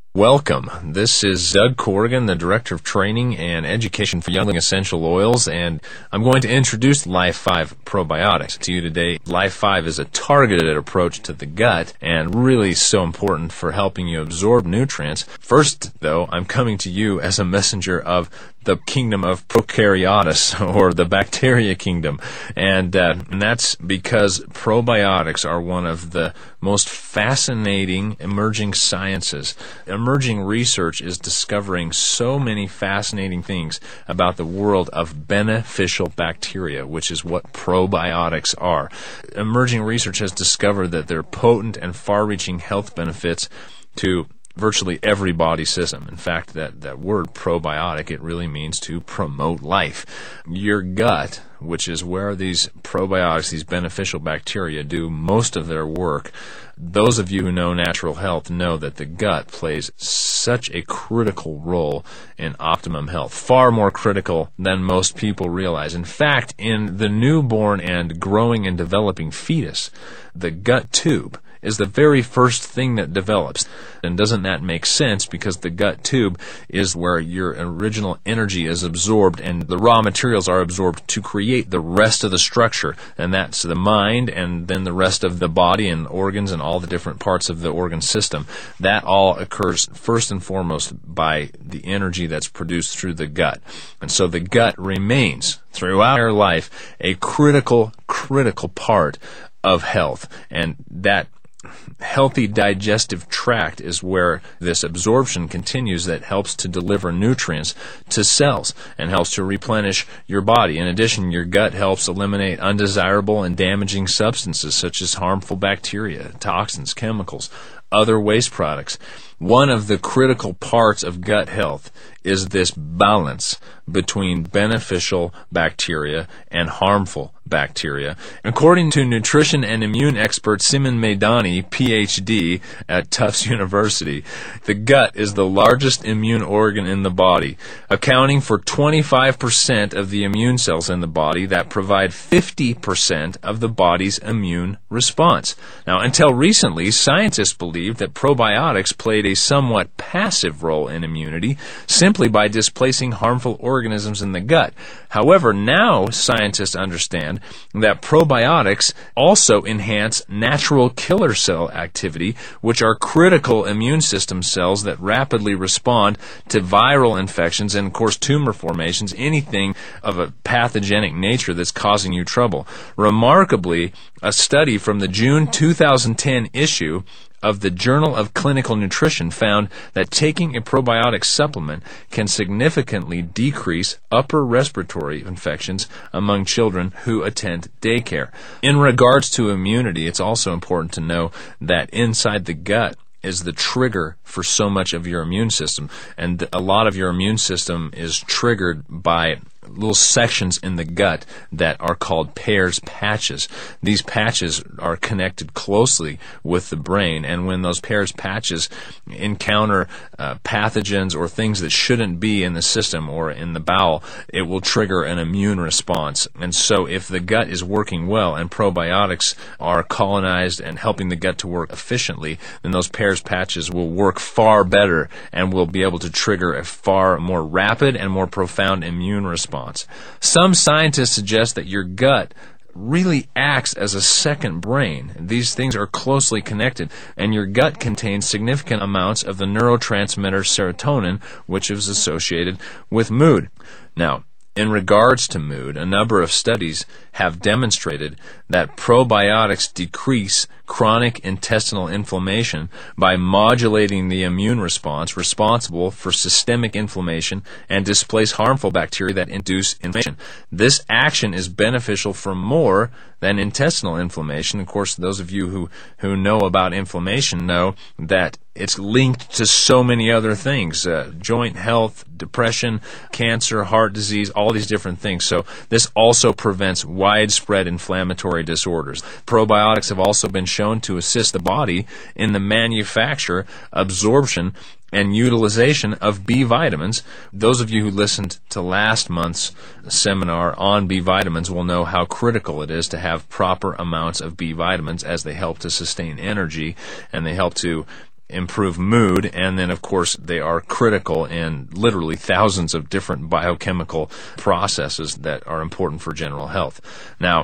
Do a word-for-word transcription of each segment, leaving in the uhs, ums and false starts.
Welcome. This is Doug Corrigan, the Director of Training and Education for Youngling Essential Oils, and I'm going to introduce Life five Probiotics to you today. Life five is a targeted approach to the gut and really so important for helping you absorb nutrients. First, though, I'm coming to you as a messenger of the kingdom of Prokaryotes, or the bacteria kingdom, and, uh, and that's because probiotics are one of the most fascinating emerging sciences. Emerging research is discovering so many fascinating things about the world of beneficial bacteria, which is what probiotics are. Emerging research has discovered that there are potent and far-reaching health benefits to virtually every body system. In fact, that, that word probiotic, it really means to promote life. Your gut, which is where these probiotics, these beneficial bacteria, do most of their work. Those of you who know natural health know that the gut plays such a critical role in optimum health, far more critical than most people realize. In fact, in the newborn and growing and developing fetus, the gut tube is the very first thing that develops. And doesn't that make sense? Because the gut tube is where your original energy is absorbed and the raw materials are absorbed to create the rest of the structure. And that's the mind and then the rest of the body and organs and all the different parts of the organ system. That all occurs first and foremost by the energy that's produced through the gut. And so the gut remains throughout our life a critical, critical part of health. And that healthy digestive tract is where this absorption continues that helps to deliver nutrients to cells and helps to replenish your body. In addition, your gut helps eliminate undesirable and damaging substances such as harmful bacteria, toxins, chemicals, other waste products. One of the critical parts of gut health is this balance between beneficial bacteria and harmful bacteria. According to nutrition and immune expert Simon Maidani, P H D at Tufts University, the gut is the largest immune organ in the body, accounting for twenty-five percent of the immune cells in the body that provide fifty percent of the body's immune response. Now, until recently, scientists believed that probiotics played a somewhat passive role in immunity simply by displacing harmful organisms in the gut. However, now scientists understand that probiotics also enhance natural killer cell activity, which are critical immune system cells that rapidly respond to viral infections and, of course, tumor formations, anything of a pathogenic nature that's causing you trouble. Remarkably, a study from the June two thousand ten issue of the Journal of Clinical Nutrition found that taking a probiotic supplement can significantly decrease upper respiratory infections among children who attend daycare. In regards to immunity, it's also important to know that inside the gut is the trigger for so much of your immune system, and a lot of your immune system is triggered by little sections in the gut that are called Peyer's patches. These patches are connected closely with the brain, and when those Peyer's patches encounter uh, pathogens or things that shouldn't be in the system or in the bowel, it will trigger an immune response. And so if the gut is working well and probiotics are colonized and helping the gut to work efficiently, then those Peyer's patches will work far better and will be able to trigger a far more rapid and more profound immune response. Some scientists suggest that your gut really acts as a second brain. These things are closely connected, and your gut contains significant amounts of the neurotransmitter serotonin, which is associated with mood. Now, in regards to mood, a number of studies have demonstrated that probiotics decrease chronic intestinal inflammation by modulating the immune response responsible for systemic inflammation and displace harmful bacteria that induce inflammation. This action is beneficial for more than intestinal inflammation. Of course, those of you who, who know about inflammation know that it's linked to so many other things, uh, joint health, depression, cancer, heart disease, all these different things. So this also prevents widespread inflammatory disorders. Probiotics have also been shown to assist the body in the manufacture, absorption, and utilization of B vitamins. Those of you who listened to last month's seminar on B vitamins will know how critical it is to have proper amounts of B vitamins, as they help to sustain energy and they help to improve mood, and then, of course, they are critical in literally thousands of different biochemical processes that are important for general health. Now,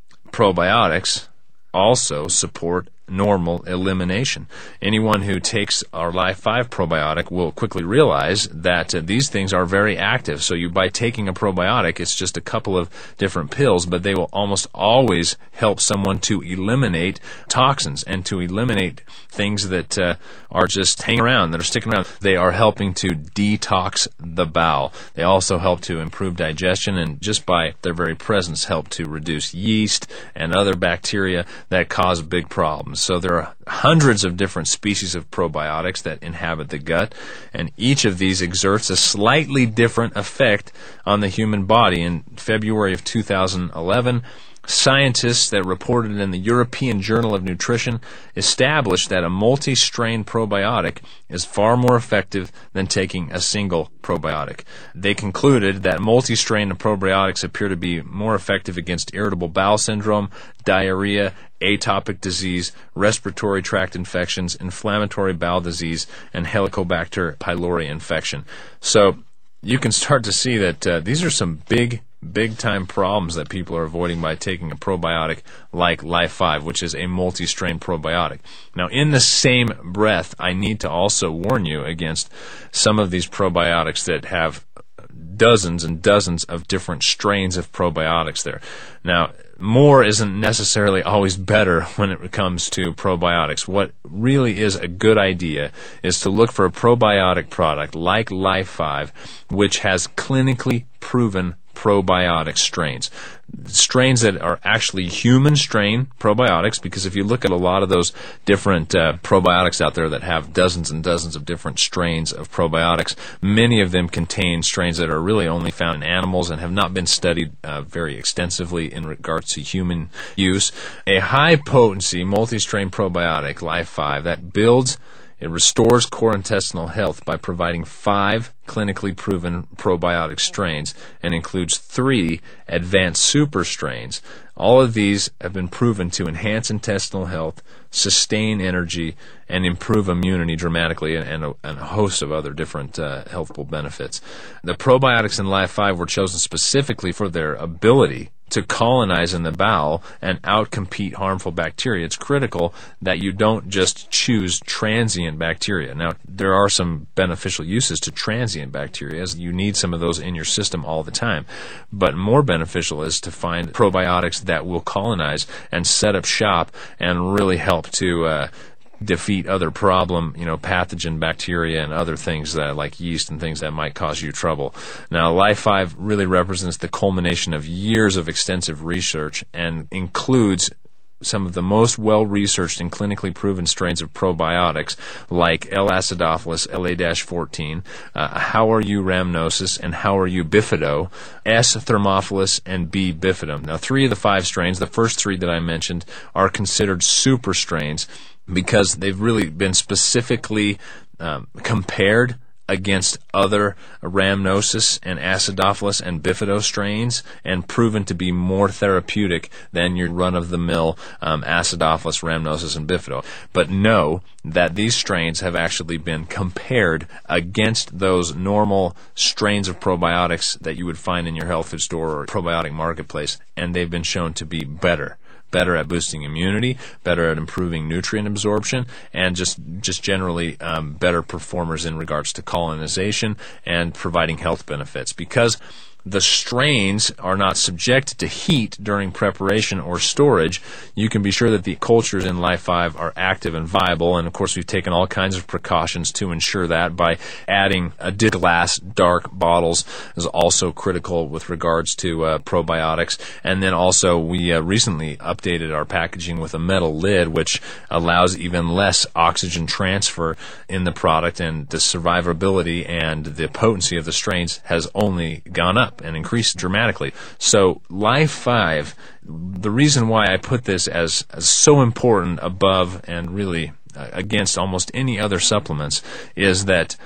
probiotics also support normal elimination. Anyone who takes our Life five probiotic will quickly realize that uh, these things are very active. So you, by taking a probiotic, it's just a couple of different pills, but they will almost always help someone to eliminate toxins and to eliminate things that uh, are just hanging around, that are sticking around. They are helping to detox the bowel. They also help to improve digestion, and just by their very presence help to reduce yeast and other bacteria that cause big problems. So there are hundreds of different species of probiotics that inhabit the gut, and each of these exerts a slightly different effect on the human body. In February of two thousand eleven, scientists that reported in the European Journal of Nutrition established that a multi-strain probiotic is far more effective than taking a single probiotic. They concluded that multi-strain probiotics appear to be more effective against irritable bowel syndrome, diarrhea, atopic disease, respiratory tract infections, inflammatory bowel disease, and Helicobacter pylori infection. So you can start to see that uh, these are some big big-time problems that people are avoiding by taking a probiotic like Life five, which is a multi-strain probiotic. Now, in the same breath, I need to also warn you against some of these probiotics that have dozens and dozens of different strains of probiotics there. Now, more isn't necessarily always better when it comes to probiotics. What really is a good idea is to look for a probiotic product like Life five, which has clinically proven probiotic strains. Strains that are actually human strain probiotics, because if you look at a lot of those different uh, probiotics out there that have dozens and dozens of different strains of probiotics, many of them contain strains that are really only found in animals and have not been studied uh, very extensively in regards to human use. A high-potency multi-strain probiotic, Life five, that builds It restores core intestinal health by providing five clinically proven probiotic strains and includes three advanced super strains. All of these have been proven to enhance intestinal health, sustain energy, and improve immunity dramatically, and, and, a, and a host of other different uh, healthful benefits. The probiotics in Life five were chosen specifically for their ability to colonize in the bowel and outcompete harmful bacteria. It's critical that you don't just choose transient bacteria. Now, there are some beneficial uses to transient bacteria, as you need some of those in your system all the time. But more beneficial is to find probiotics that will colonize and set up shop and really help to uh, defeat other problem, you know, pathogen bacteria and other things that, like yeast and things that might cause you trouble. Now, Life five really represents the culmination of years of extensive research and includes some of the most well-researched and clinically proven strains of probiotics, like L. acidophilus, L A fourteen, uh, How are you rhamnosus, and How are you bifido, S. thermophilus, and B. bifidum. Now, three of the five strains, the first three that I mentioned, are considered super strains because they've really been specifically um, compared against other rhamnosus and acidophilus and bifido strains and proven to be more therapeutic than your run-of-the-mill um, acidophilus, rhamnosus, and bifido. But know that these strains have actually been compared against those normal strains of probiotics that you would find in your health food store or probiotic marketplace, and they've been shown to be better. Better at boosting immunity, better at improving nutrient absorption, and just just generally um, better performers in regards to colonization and providing health benefits. Because the strains are not subjected to heat during preparation or storage, you can be sure that the cultures in Life five are active and viable. And of course, we've taken all kinds of precautions to ensure that by adding a glass dark bottles is also critical with regards to uh, probiotics. And then also we uh, recently updated our packaging with a metal lid, which allows even less oxygen transfer in the product, and the survivability and the potency of the strains has only gone up and increased dramatically. So Life five, the reason why I put this as, as so important above and really uh, against almost any other supplements is that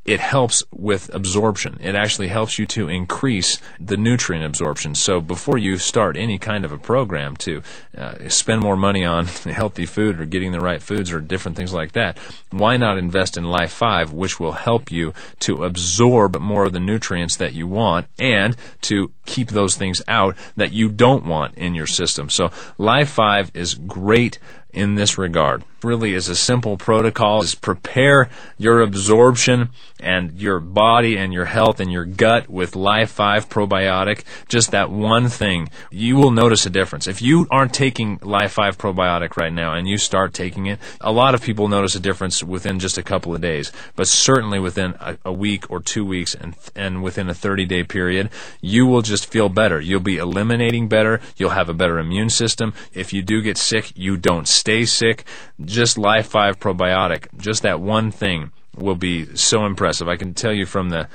it helps with absorption. It actually helps you to increase the nutrient absorption. So before you start any kind of a program to uh, spend more money on healthy food or getting the right foods or different things like that, why not invest in Life five, which will help you to absorb more of the nutrients that you want and to keep those things out that you don't want in your system. So Life five is great in this regard. Really is a simple protocol. Is prepare your absorption and your body and your health and your gut with Life five probiotic. Just that one thing, you will notice a difference. If you aren't taking Life five probiotic right now and you start taking it, a lot of people notice a difference within just a couple of days, but certainly within a, a week or two weeks and and within a thirty-day period, you will just feel better. You'll be eliminating better. You'll have a better immune system. If you do get sick, you don't stay sick. Just Life five probiotic, just that one thing will be so impressive. I can tell you from the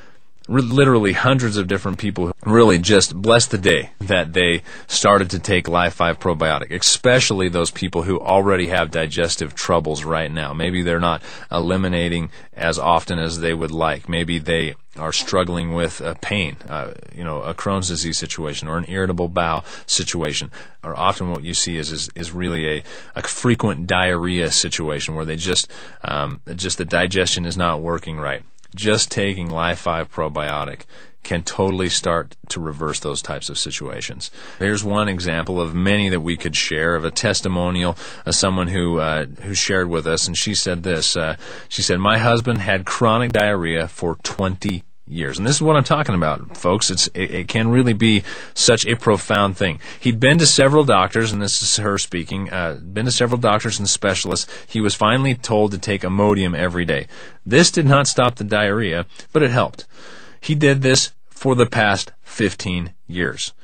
literally hundreds of different people who really just blessed the day that they started to take Life five probiotic, especially those people who already have digestive troubles right now. Maybe they're not eliminating as often as they would like. Maybe they are struggling with uh, pain, uh, you know, a Crohn's disease situation or an irritable bowel situation. Or often what you see is is, is really a, a frequent diarrhea situation where they just um, just the digestion is not working right. Just taking Life five probiotic can totally start to reverse those types of situations. Here's one example of many that we could share of a testimonial of someone who uh, who shared with us, and she said this. Uh, she said, "My husband had chronic diarrhea for twenty years." And this is what I'm talking about, folks. It's it, it can really be such a profound thing. He'd been to several doctors, and this is her speaking, uh, been to several doctors and specialists. He was finally told to take Imodium every day. This did not stop the diarrhea, but it helped. He did this for the past fifteen years.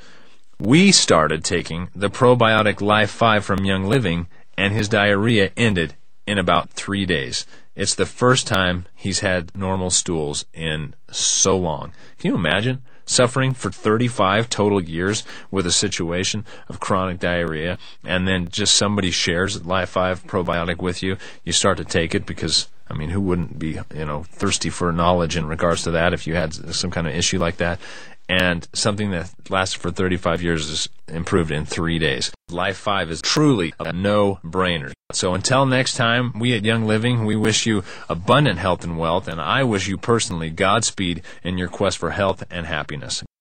We started taking the probiotic Life five from Young Living, and his diarrhea ended in about three days. It's the first time he's had normal stools in so long. Can you imagine suffering for thirty-five total years with a situation of chronic diarrhea, and then just somebody shares Life five probiotic with you? You start to take it because, I mean, who wouldn't be, you know, thirsty for knowledge in regards to that if you had some kind of issue like that? And something that lasted for thirty-five years is improved in three days. Life five is truly a no-brainer. So until next time, we at Young Living, we wish you abundant health and wealth, and I wish you personally Godspeed in your quest for health and happiness.